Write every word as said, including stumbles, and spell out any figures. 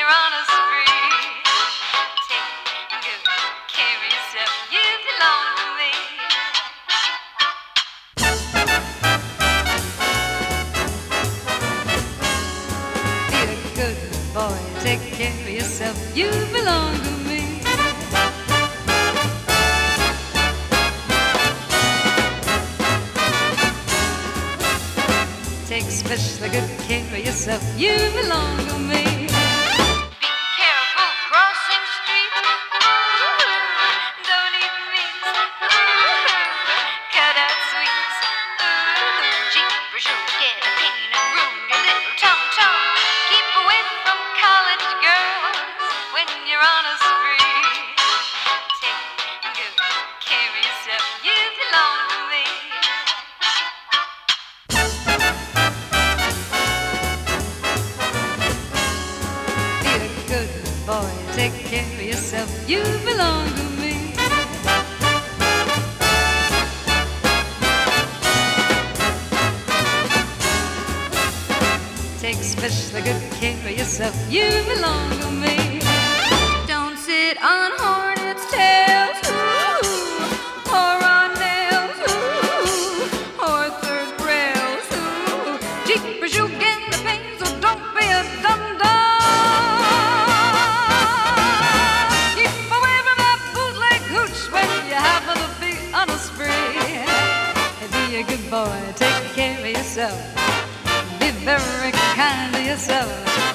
you're on a spree. Take good care of yourself, you belong to me. Be a good boy, take care of yourself, you belong to me. Take special good care of yourself, you belong to me. Be careful crossing streets. Ooh, don't eat meat. Ooh, cut out sweets. Ooh, jeepers, you'll get a pain and ruin your little tum-tum. Keep away from college girls when you're on a spree. Take good care of yourself, you belong to me. Good boy, take care of yourself, you belong to me. Take special good care of yourself, you belong to me. Don't sit on hornets' tails, ooh, or on nails, ooh, or third rails, ooh. Jeepers, you'll get the pain, so don't be a dum-dum. On a spree, be a good boy, take care of yourself, be very kind to yourself.